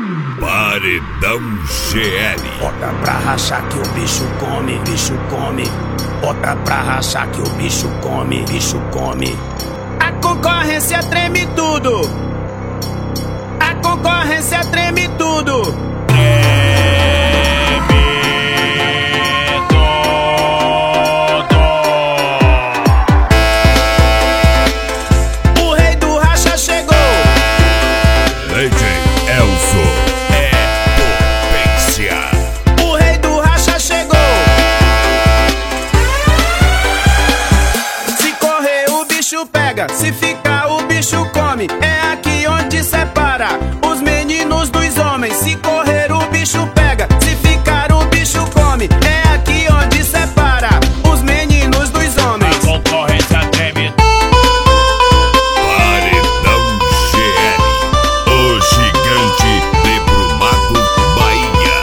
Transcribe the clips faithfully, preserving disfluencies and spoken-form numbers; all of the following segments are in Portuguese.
Paredão G L. Bota pra rachar que o bicho come, bicho come. Bota pra rachar que o bicho come, bicho come. A concorrência treme tudo. A concorrência treme tudo. Se ficar o bicho come, é aqui onde separa os meninos dos homens. Se correr o bicho pega, se ficar o bicho come, é aqui onde separa os meninos dos homens. A concorrência treme. Paredão G L, o gigante de Brumado, Bahia.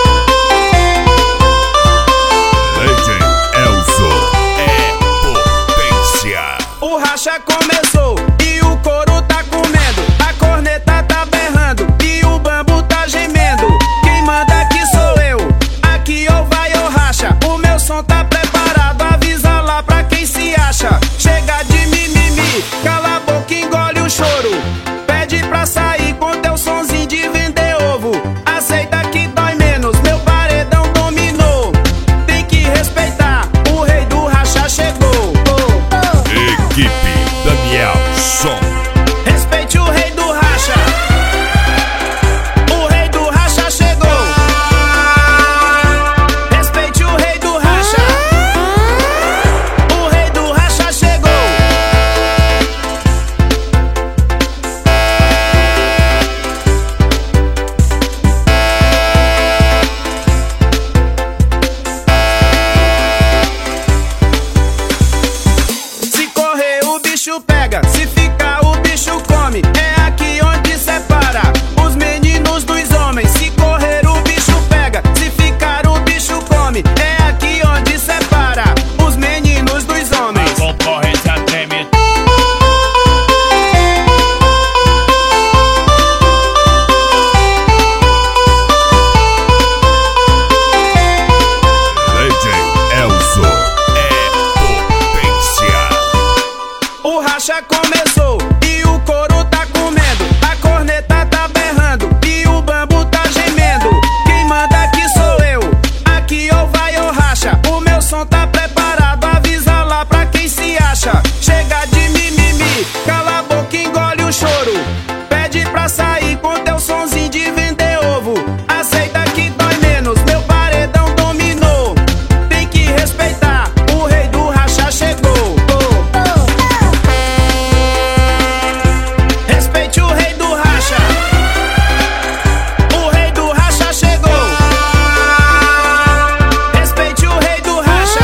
Legend Elzo é potência. O racha começou e o couro tá comendo, a corneta tá berrando e o bambu tá gemendo. Quem manda aqui sou eu, aqui ou vai ou racha. O meu som tá preparado, avisa lá pra quem se acha. Chega de mimimi, cala a boca e engole o choro. Pede pra sair com teu sonzinho de vender ovo. Aceita que dói menos, meu paredão dominou. Tem que respeitar, o rei do racha chegou. Equipe Daniel Som. Respeite o rei do racha. O rei do racha chegou. Respeite o rei do racha. O rei do racha chegou. Se correr o bicho pega, se ficar o bicho come, é aqui onde separa os meninos dos homens. Se correr o bicho pega, se ficar o bicho come, é aqui onde separa os meninos dos homens. A concorrência treme. Legend Elzo é potência. O racha começou e o couro tá comendo, a corneta tá berrando e o bambu tá gemendo. Quem manda aqui sou eu, aqui ou vai ou racha. O meu som tá preparado, avisa lá pra quem se acha. Chega de mimimi, cala a boca e engole o choro. Pede pra sair com teu sonzinho de vender ovo. Aceita que dói menos, meu paredão dominou. Tem que respeitar, o rei do racha chegou. Respeite o rei do racha. O rei do racha chegou. Respeite o rei do racha.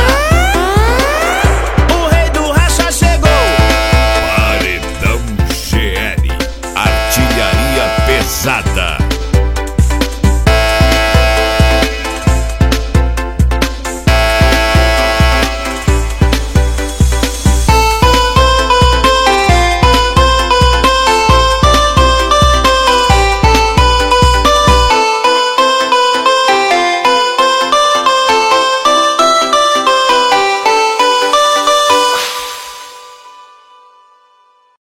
O rei do racha chegou. Paredão G L, artilharia pesada.